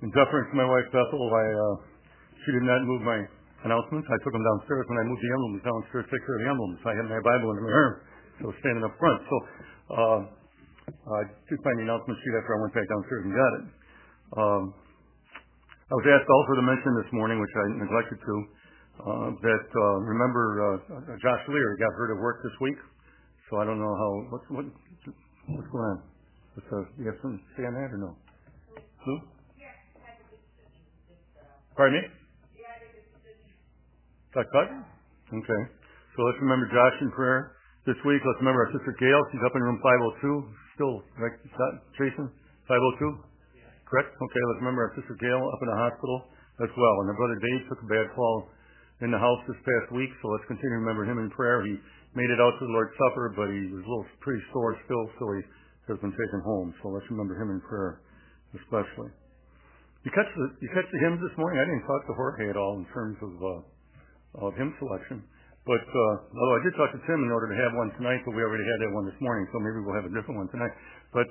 In deference to my wife Bethel, she did not move my announcements. I took them downstairs when I moved the emblems downstairs, take care of the emblems. I had my Bible in my arm, so I was standing up front. So I did find the announcement sheet after I went back downstairs and got it. I was asked also to mention this morning, which I neglected to, that remember Josh Lear got hurt at work this week. So I don't know what's going on. You have something to say on that or no? Who? Pardon me? Got cut? Okay. So let's remember Josh in prayer this week. Let's remember our sister Gail. She's up in room 502. Still, right, Jason? 502? Correct? Okay, let's remember our sister Gail up in the hospital as well. And our brother Dave took a bad fall in the house this past week, so let's continue to remember him in prayer. He made it out to the Lord's Supper, but he was a little pretty sore still, so he has been taken home. So let's remember him in prayer especially. You catch the hymns this morning? I didn't talk to Jorge at all in terms of hymn selection. But although I did talk to Tim in order to have one tonight, but we already had that one this morning, so maybe we'll have a different one tonight. But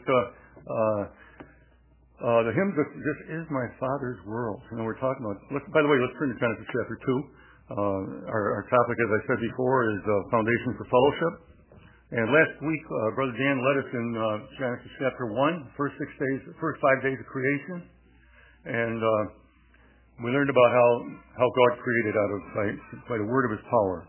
the hymn, This Is My Father's World. You know, we're talking about, by the way, let's turn to Genesis chapter 2. Our topic, as I said before, is Foundation for Fellowship. And last week, Brother Dan led us in Genesis chapter 1, first 5 days of creation. And we learned about how God created by the word of His power.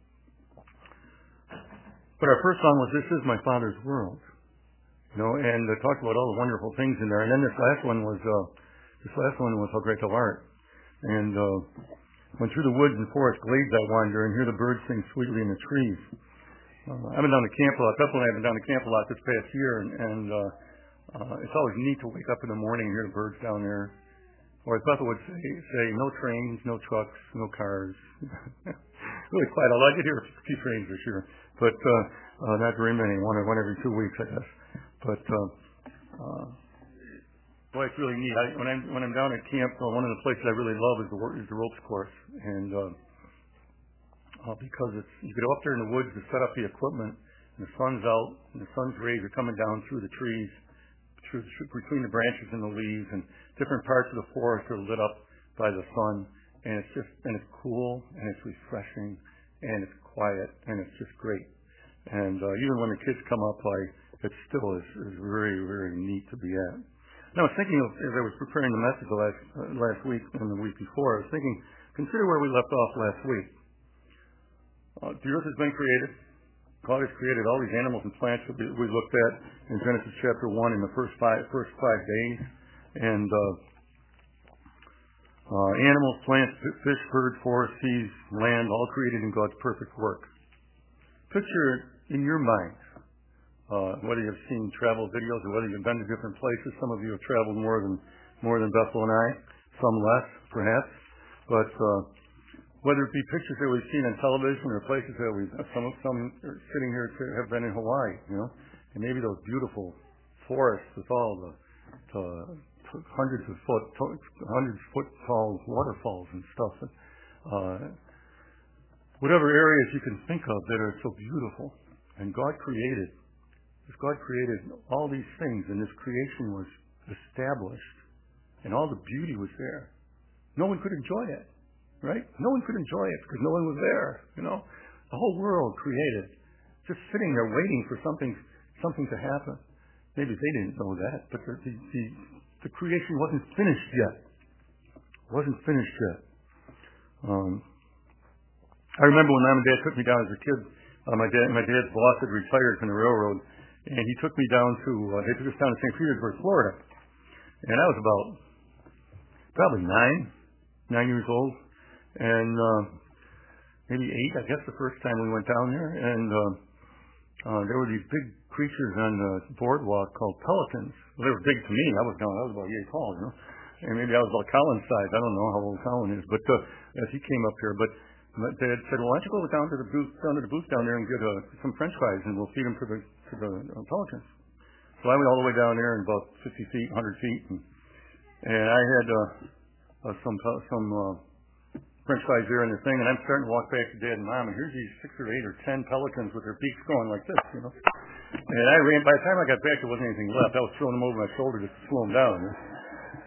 But our first song was "This Is My Father's World," you know, and talked about all the wonderful things in there. And then this last one was "How Great Thou Art," and went through the woods and forest glades I wander and hear the birds sing sweetly in the trees. I've been down to camp a lot. Bethel and I have been down to camp a lot this past year, and it's always neat to wake up in the morning and hear the birds down there. Or as Bethel would say, no trains, no trucks, no cars. Really quiet. I could hear a few trains this year, but not very many. One every 2 weeks, I guess. But boy, it's really neat. When I'm down at camp, one of the places I really love is the ropes course, and because you go up there in the woods to set up the equipment, and the sun's out, and the sun's rays are coming down through the trees, between the branches and the leaves, and different parts of the forest are lit up by the sun, and it's cool, and it's refreshing, and it's quiet, and it's just great. And even when the kids come up, it still is very, very neat to be at. Now, I was thinking as I was preparing the message last week and the week before, I was thinking, consider where we left off last week. The earth has been created. God has created all these animals and plants that we looked at in Genesis chapter 1 in the first five days. And animals, plants, fish, birds, forests, seas, land, all created in God's perfect work. Picture in your mind, whether you've seen travel videos or whether you've been to different places. Some of you have traveled more than Bethel and I, some less, perhaps. But whether it be pictures that we've seen on television or places that some sitting here have been in Hawaii, you know, and maybe those beautiful forests with all the hundreds foot tall waterfalls and stuff. Whatever areas you can think of that are so beautiful, and God created all these things, and this creation was established, and all the beauty was there. No one could enjoy it. Right? No one could enjoy it because no one was there. You know, the whole world created, just sitting there waiting for something to happen. Maybe they didn't know that, but the creation wasn't finished yet. I remember when Mom and Dad took me down as a kid. My dad's boss had retired from the railroad, and he took me down they took us down to St. Petersburg, Florida, and I was about probably 9 years old. And maybe 8, I guess, the first time we went down there. And there were these big creatures on the boardwalk called pelicans. Well, they were big to me. I was about 8 tall, you know. And maybe I was about Colin's size. I don't know how old Colin is. But as he came up here. But Dad said, well, why don't you go down to the booth down there and get some French fries, and we'll feed them to the pelicans. So I went all the way down there, and about 50 feet, 100 feet. And I had some French fries there in the thing, and I'm starting to walk back to Dad and Mom, and here's these 6 or 8 or 10 pelicans with their beaks going like this, you know. And I ran. By the time I got back, there wasn't anything left. I was throwing them over my shoulder just to slow them down.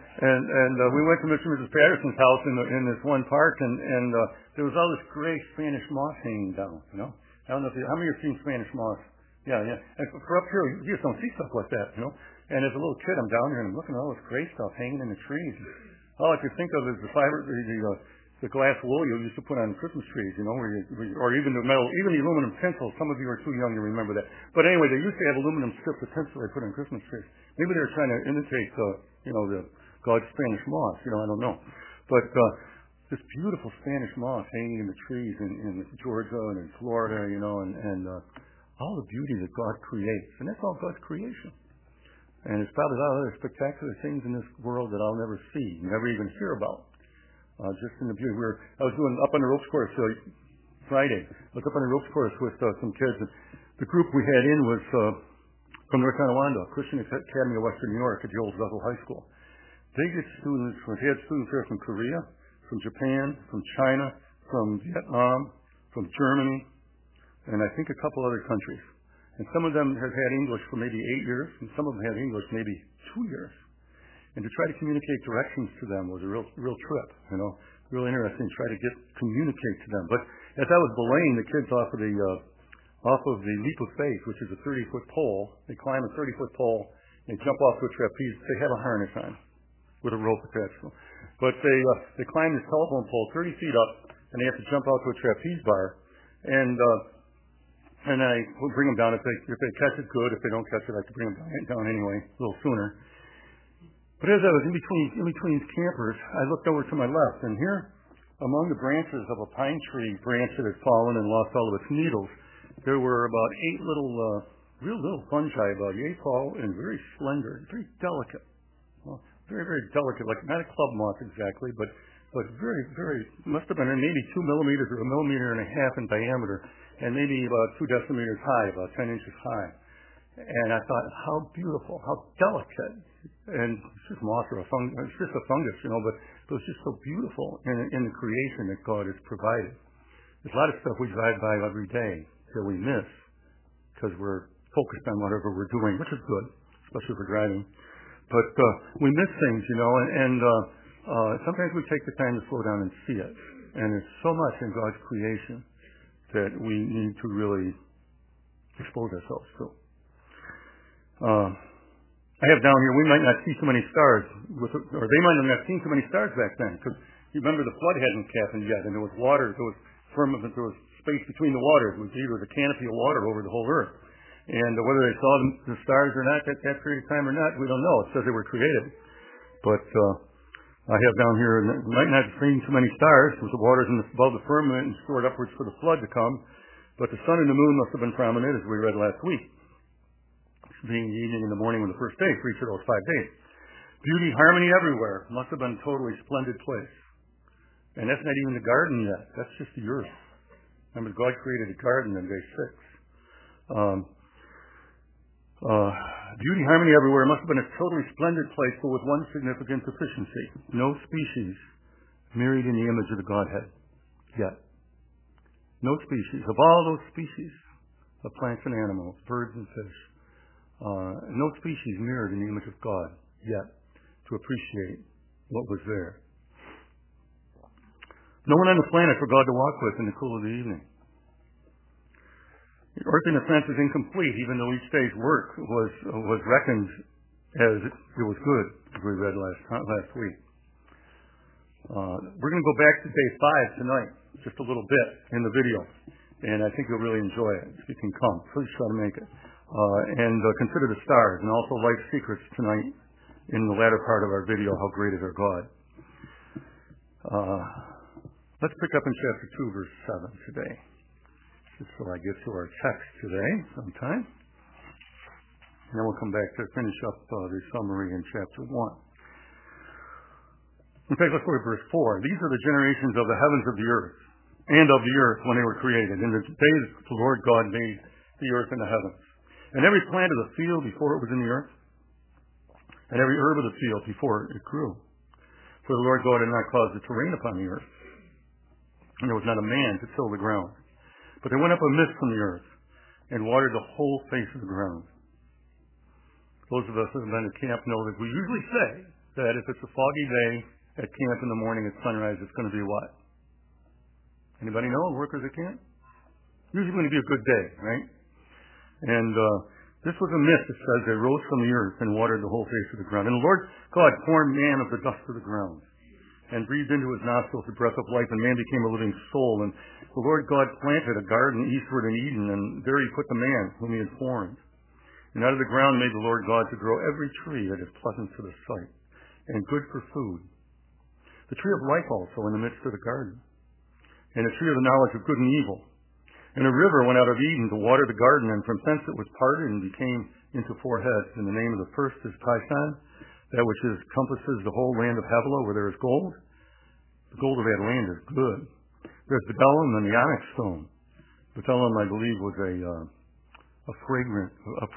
And we went to Mr. and Mrs. Patterson's house in this one park, and there was all this gray Spanish moss hanging down. You know, I don't know how many have seen Spanish moss. Yeah. And for up here, you just don't see stuff like that. You know. And as a little kid, I'm down here and I'm looking at all this gray stuff hanging in the trees. All I could think of is the glass wool you used to put on Christmas trees, you know, or even the metal, even the aluminum tinsel. Some of you are too young to remember that. But anyway, they used to have aluminum strips of tinsel they put on Christmas trees. Maybe they were trying to imitate, the God's Spanish moss. You know, I don't know. But this beautiful Spanish moss hanging in the trees in Georgia and in Florida, you know, and all the beauty that God creates. And that's all God's creation. And there's probably a lot of other spectacular things in this world that I'll never see, never even hear about. Just in the beauty. I was doing up on the ropes course Friday. I was up on the ropes course with some kids. And the group we had in was from North Tonawanda, Christian Academy of Western New York at the old Bethel High School. They had students there from Korea, from Japan, from China, from Vietnam, from Germany, and I think a couple other countries. And some of them have had English for maybe 8 years, and some of them had English maybe 2 years. And to try to communicate directions to them was a real trip, you know, real interesting to try to communicate to them. But as I was belaying the kids off of the leap of faith, which is a 30-foot pole, they climb a 30-foot pole, they jump off to a trapeze. They have a harness on with a rope attached to them. But they climb this telephone pole 30 feet up, and they have to jump out to a trapeze bar. And I will bring them down. If they catch it, good. If they don't catch it, I have to bring them down anyway, a little sooner. But as I was in between campers, I looked over to my left, and here, among the branches of a pine tree branch that had fallen and lost all of its needles, there were about 8 real little fungi, about yay tall and very slender, very delicate. Well, very, very delicate, like not a club moth exactly, but very, very, must have been maybe 2 millimeters or 1.5 millimeters in diameter, and maybe about 2 decimeters high, about 10 inches high. And I thought, how beautiful, how delicate. And it's just moss or it's just a fungus, you know, but it was just so beautiful in the creation that God has provided. There's a lot of stuff we drive by every day that we miss because we're focused on whatever we're doing, which is good, especially if we're driving. But we miss things, you know, and sometimes we take the time to slow down and see it. And there's so much in God's creation that we need to really expose ourselves to. I have down here, we might not see so many stars, or they might not have seen so many stars back then, because you remember the flood hadn't happened yet, and there was water, there was firmament, there was space between the waters. It was either the canopy of water over the whole earth. And whether they saw the stars or not at that period of time or not, we don't know. It says they were created. But I have down here, might not have seen too many stars, because the water's above the firmament and stored upwards for the flood to come. But the sun and the moon must have been prominent, as we read last week, being the evening and the morning of the first day for each of those 5 days. Beauty, harmony everywhere. Must have been a totally splendid place. And that's not even the garden yet. That's just the earth. Remember, God created a garden in day 6. Beauty, harmony everywhere. Must have been a totally splendid place, but with one significant deficiency. No species married in the image of the Godhead yet. No species. Of all those species of plants and animals, birds and fish, no species mirrored in the image of God yet to appreciate what was there. No one on the planet for God to walk with in the cool of the evening. The earth, in a sense, is incomplete, even though each day's work was reckoned as it was good, as we read last week. We're going to go back to day 5 tonight, just a little bit in the video, and I think you'll really enjoy it. If you can come, please try to make it. And consider the stars, and also life secrets tonight in the latter part of our video, How Great is Our God. Let's pick up in chapter 2, verse 7 today. Just so I get to our text today sometime. And then we'll come back to finish up the summary in chapter 1. In fact, let's go to verse 4. These are the generations of the heavens of the earth, and of the earth when they were created. In the days the Lord God made the earth and the heavens. And every plant of the field before it was in the earth, and every herb of the field before it grew. For the Lord God had not caused it to rain upon the earth, and there was not a man to till the ground. But there went up a mist from the earth, and watered the whole face of the ground. Those of us who have been at camp know that we usually say that if it's a foggy day at camp in the morning at sunrise, it's going to be what? Anybody know? Workers at camp? Usually going to be a good day, right? And this was a mist, it says, that rose from the earth and watered the whole face of the ground. And the Lord God formed man of the dust of the ground and breathed into his nostrils the breath of life, and man became a living soul. And the Lord God planted a garden eastward in Eden, and there he put the man whom he had formed. And out of the ground made the Lord God to grow every tree that is pleasant to the sight and good for food. The tree of life also in the midst of the garden, and the tree of the knowledge of good and evil. And a river went out of Eden to water the garden, and from thence it was parted and became into four heads. And the name of the first is Pishon, that which compasses the whole land of Havilah, where there is gold. The gold of that land is good. There's bdellium and the onyx stone. Bdellium, I believe, was a fragrant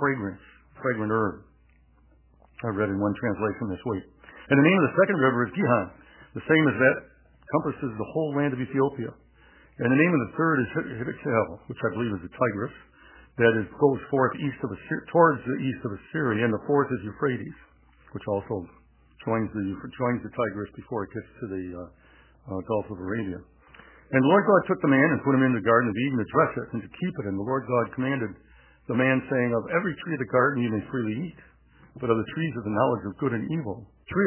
herb. I read in one translation this week. And the name of the second river is Gihon, the same as that compasses the whole land of Ethiopia. And the name of the third is Hiddekel, which I believe is the Tigris, that goes forth towards the east of Assyria. And the fourth is Euphrates, which also joins the Tigris before it gets to the Gulf of Arabia. And the Lord God took the man and put him in the garden of Eden to dress it and to keep it. And the Lord God commanded the man, saying, of every tree of the garden you may freely eat, but of the trees of the knowledge of good and evil,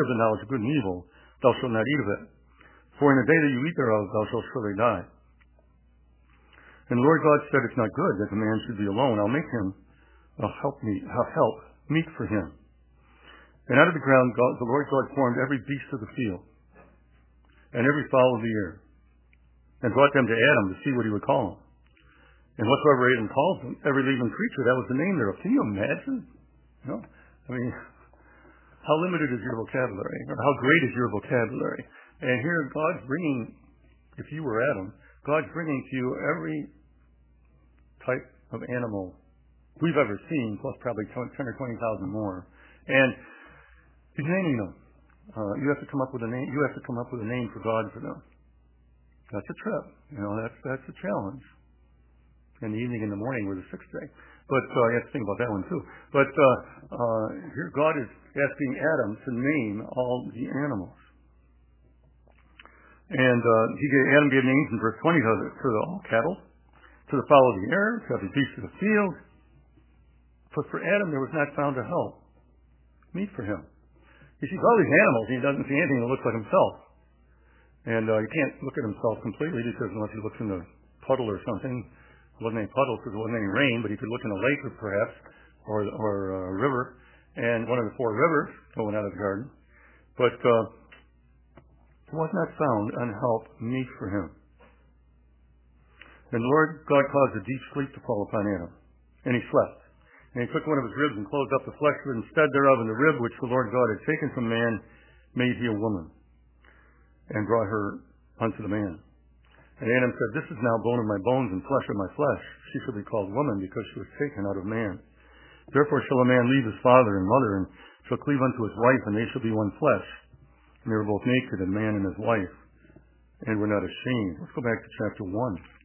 thou shalt not eat of it. For in the day that you eat thereof, thou shalt surely die. And the Lord God said, it's not good that the man should be alone. I'll make him a help meet for him. And out of the ground the Lord God formed every beast of the field and every fowl of the air, and brought them to Adam to see what he would call them. And whatsoever Adam called them, every living creature, that was the name thereof. Can you imagine? I mean, how limited is your vocabulary, or how great is your vocabulary? And here God's bringing, if you were Adam, God's bringing to you every type of animal we've ever seen, plus probably 10 or 20,000 more. And he's naming them. You have to come up with a name. You have to come up with a name for God for them. That's a trip. That's a challenge. In the evening and the morning were the sixth day. But you have to think about that one too. But here God is asking Adam to name all the animals. And Adam gave names in verse 20 to all cattle, to the fowl of the air, to every beast of the field. But for Adam there was not found a help meet for him. He sees all these animals and he doesn't see anything that looks like himself. And he can't look at himself completely because unless he looks in a puddle or something. It wasn't any puddle because there wasn't any rain, but he could look in a lake or perhaps, or a river, and one of the four rivers going out of the garden. But there was not found an help meet for him. And the Lord God caused a deep sleep to fall upon Adam, and he slept. And he took one of his ribs and closed up the flesh of it instead thereof, and the rib which the Lord God had taken from man made he a woman, and brought her unto the man. And Adam said, this is now bone of my bones and flesh of my flesh. She shall be called woman, because she was taken out of man. Therefore shall a man leave his father and mother, and shall cleave unto his wife, and they shall be one flesh. And they were both naked, the man and his wife, and were not ashamed. Let's go back to chapter 1.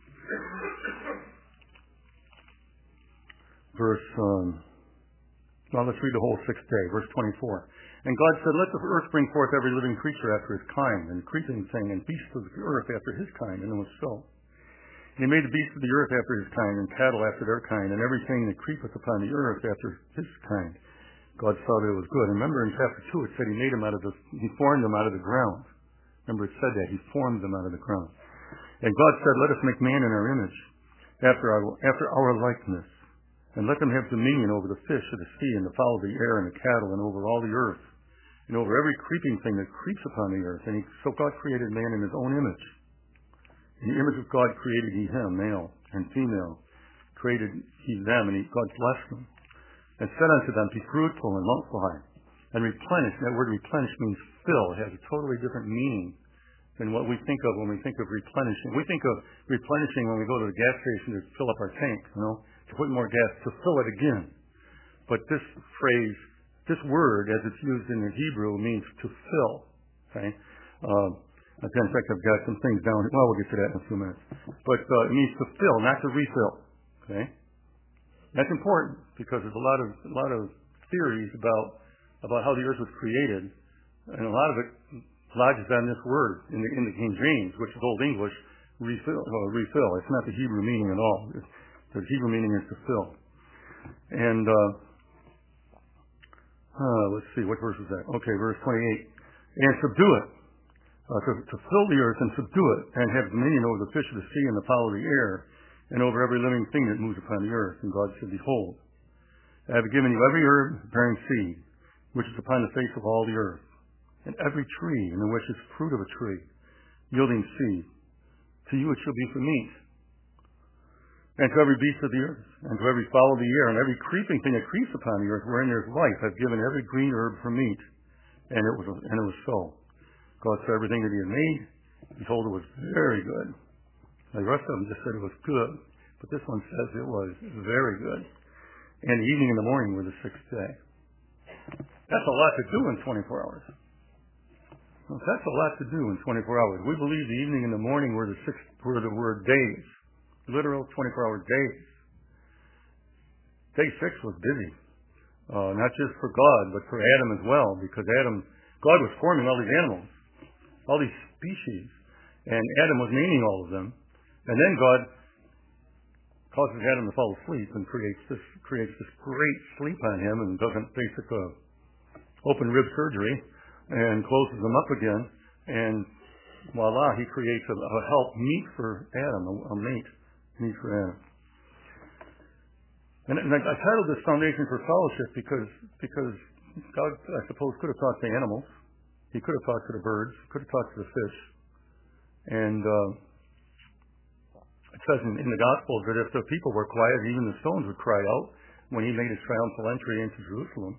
Let's read the whole sixth day, verse 24. And God said, let the earth bring forth every living creature after his kind, and creeping thing, and beast of the earth after his kind. And it was so. And he made the beasts of the earth after his kind, and cattle after their kind, and everything that creepeth upon the earth after his kind. God saw that it was good. And remember in chapter 2 it said he formed them out of the ground. Remember it said that, he formed them out of the ground. And God said, let us make man in our image, after our likeness, and let them have dominion over the fish of the sea, and the fowl of the air, and the cattle, and over all the earth, and over every creeping thing that creeps upon the earth. So God created man in his own image. In the image of God created he him, male and female. Created he them, and God blessed them. And said unto them, be fruitful and multiply, and replenish. That word replenish means fill. It has a totally different meaning than what we think of when we think of replenishing. We think of replenishing when we go to the gas station to fill up our tank, to put more gas, to fill it again. But this phrase, this word, as it's used in the Hebrew, means to fill. Okay? In fact, I've got some things down. Well, we'll get to that in a few minutes. But it means to fill, not to refill. Okay? That's important because there's a lot of theories about how the earth was created And a lot of it lodges on this word in the King James, which is Old English, refill. It's not the Hebrew meaning at all. The Hebrew meaning is to fill. And let's see, what verse is that? Okay, verse 28. And subdue it, to fill the earth and subdue it, and have dominion over the fish of the sea and the fowl of the air, and over every living thing that moves upon the earth. And God said, Behold, I have given you every herb bearing seed, which is upon the face of all the earth, and every tree in which is fruit of a tree, yielding seed. To you it shall be for meat. And to every beast of the earth, and to every fowl of the air, and every creeping thing that creeps upon the earth, wherein there is life, I've given every green herb for meat. And it was so. God saw everything that he had made. Behold, it was very good. Now, the rest of them just said it was good, but this one says it was very good. And the evening and the morning were the sixth day. That's a lot to do in 24 hours. Well, that's a lot to do in 24 hours. We believe the evening and the morning were were days. Literal 24-hour days. Day 6 was busy. Not just for God, but for Adam as well, because God was forming all these animals, all these species, and Adam was naming all of them. And then God causes Adam to fall asleep and creates this great sleep on him, and doesn't basically open rib surgery and closes them up again, and voila, he creates a help meet for Adam, a mate meet for Adam. And I titled this Foundation for Fellowship because God, I suppose, could have talked to animals. He could have talked to the birds. He could have talked to the fish. And it says in the Gospels that if the people were quiet, even the stones would cry out when he made his triumphal entry into Jerusalem.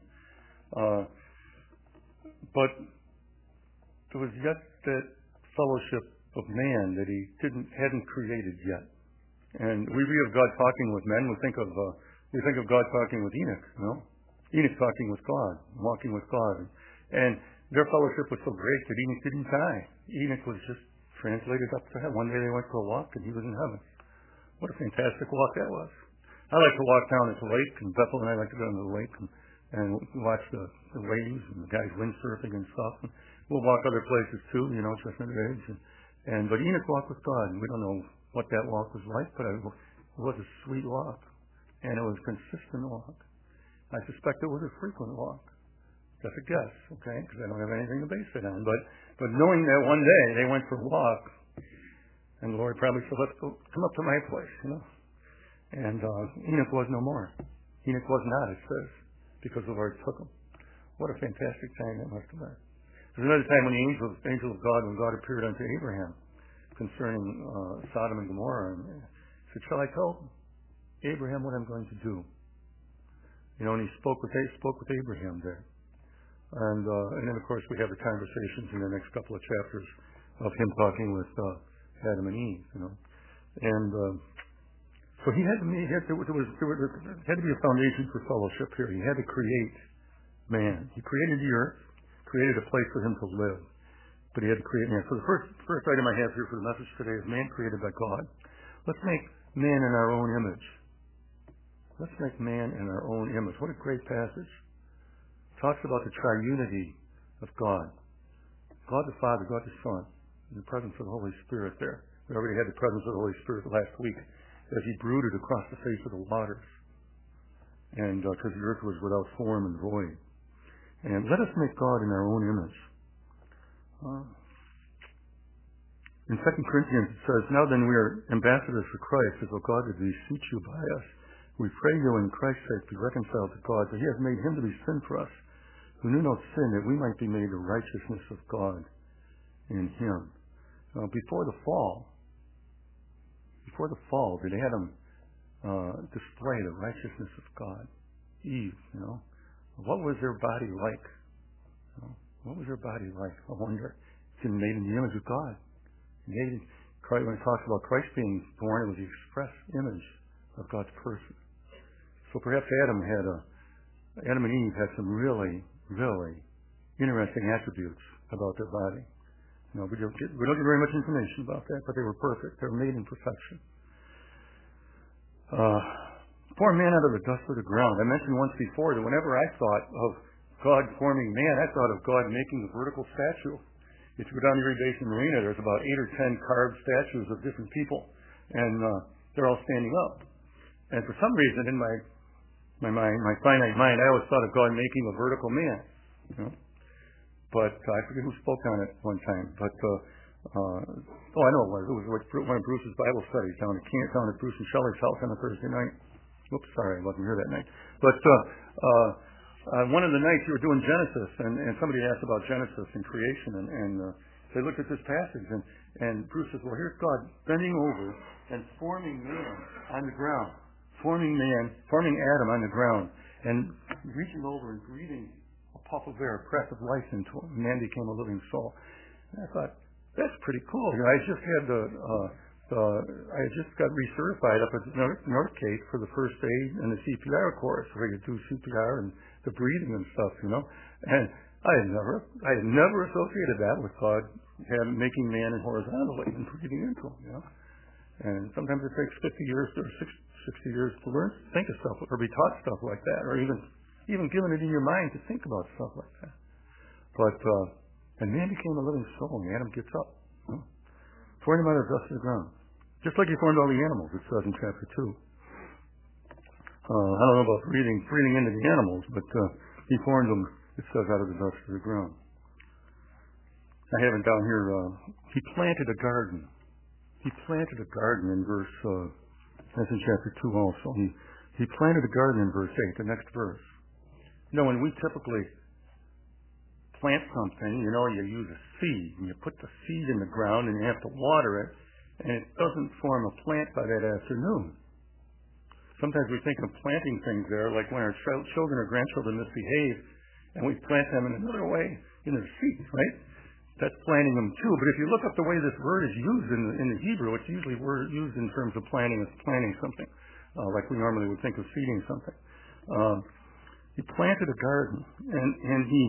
But there was yet that fellowship of man that he hadn't created yet. And we read of God talking with men. We think of God talking with Enoch, you know? Enoch talking with God, walking with God. And their fellowship was so great that Enoch didn't die. Enoch was just translated up to heaven. One day they went for a walk and he was in heaven. What a fantastic walk that was. I like to walk down at the lake, and Bethel and I like to go down to the lake and watch the waves and the guys windsurfing and stuff. And we'll walk other places too, you know, just under age. But Enoch walked with God, and we don't know what that walk was like, but it was a sweet walk, and it was a consistent walk. I suspect it was a frequent walk. Just a guess, okay, because I don't have anything to base it on. But knowing that one day they went for a walk, and the Lord probably said, let's go, come up to my place, you know. And Enoch was no more. Enoch was not, it says, because the Lord took him. What a fantastic time that must have been. There's another time when the angel of God, when God appeared unto Abraham concerning Sodom and Gomorrah, and said, shall I tell Abraham what I'm going to do? You know, and he spoke with Abraham there. And then, of course, we have the conversations in the next couple of chapters of him talking with Adam and Eve, you know. And so there had to be a foundation for fellowship here. He had to create man. He created the earth, created a place for him to live. But he had to create man. So the first item I have here for the message today is man created by God. Let's make man in our own image. Let's make man in our own image. What a great passage. It talks about the triunity of God. God the Father, God the Son, and the presence of the Holy Spirit there. We already had the presence of the Holy Spirit last week as he brooded across the face of the waters. And because the earth was without form and void. And let us make God in our own image. In 2 Corinthians it says, now then we are ambassadors for Christ, as though God would beseech you by us. We pray you in Christ's sake be reconciled to God, for he has made him to be sin for us, who knew no sin, that we might be made the righteousness of God in him. Before the fall, did Adam display the righteousness of God? Eve, you know. What was their body like? You know, what was their body like? I wonder. It's made in the image of God. When it talks about Christ being born, it was the express image of God's person. So perhaps Adam and Eve had some really, really interesting attributes about their body. You know, we don't get very much information about that, but they were perfect. They were made in perfection. Form man out of the dust of the ground. I mentioned once before that whenever I thought of God forming man, I thought of God making a vertical statue. If you go down to Erie Basin Marina, there's about 8 or 10 carved statues of different people, and they're all standing up. And for some reason, in my finite mind, I always thought of God making a vertical man. You know? But I forget who spoke on it one time. But I know it was. It was one of Bruce's Bible studies down at Bruce and Shelley's house on a Thursday night. Oops, sorry, I wasn't here that night. But one of the nights you were doing Genesis, and somebody asked about Genesis and creation, and they looked at this passage, and Bruce says, well, here's God bending over and forming man on the ground, forming Adam on the ground, and reaching over and breathing a puff of air, a breath of life into him. Man became a living soul. And I thought, that's pretty cool. You know, I just had I just got recertified up at Northgate for the first aid and the CPR course, where you do CPR and the breathing and stuff, you know. And I had never associated that with God making man horizontally and breathing into him, you know. And sometimes it takes 50 years or 60 years to learn, think of stuff, or be taught stuff like that, or even given it in your mind to think about stuff like that. But and man became a living soul, and Adam gets up, you know, formed him out of the dust of the ground. Just like he formed all the animals, it says in chapter 2. I don't know about breathing into the animals, but he formed them, it says, out of the dust of the ground. I have it down here. He planted a garden. He planted a garden in verse, that's in chapter 2 also. He planted a garden in verse 8, the next verse. You know, when we typically plant something, you know, you use a seed, and you put the seed in the ground, and you have to water it, and it doesn't form a plant by that afternoon. Sometimes we think of planting things there, like when our children or grandchildren misbehave, and we plant them in another way, in their seed, right? That's planting them too. But if you look up the way this word is used in the Hebrew, it's usually used in terms of planting something, like we normally would think of seeding something. He planted a garden, and he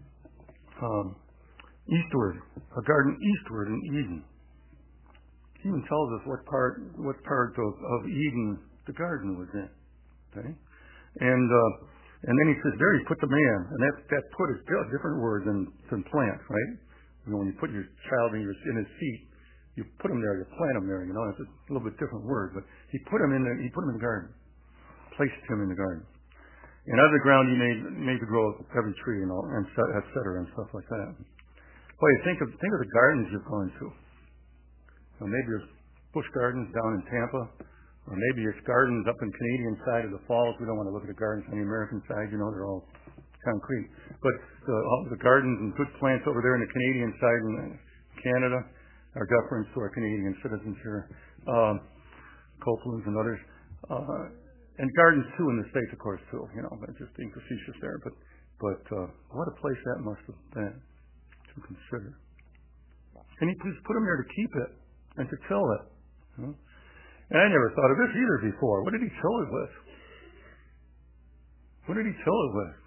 a garden eastward in Eden. He even tells us what part of Eden the garden was in. Okay, and then he says there he put the man, and that put is a different word than plant, right? You know, when you put your child in his seat, you put him there, you plant him there. You know, it's a little bit different word, but he put him in the garden, placed him in the garden. And out of the ground he made to grow every tree and all, and et cetera, and stuff like that. Boy, think of the gardens you've gone to. You know, maybe there's bush gardens down in Tampa, or maybe it's gardens up in Canadian side of the falls. We don't want to look at the gardens on the American side, you know, they're all concrete. But all the gardens and good plants over there on the Canadian side in Canada, our deference to our Canadian citizens here, Copeland's and others. And gardens too in the States, of course, too. You know, I'm just being facetious there, but what a place that must have been to consider. And he just put him there to keep it and to till it. You know? And I never thought of this either before. What did he till it with? What did he till it with?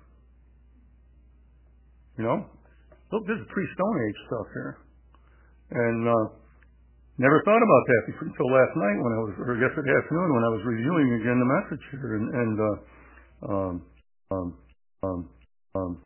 You know, look, this is pre-Stone Age stuff here, and never thought about that until last night or yesterday afternoon when I was reviewing again the message here, and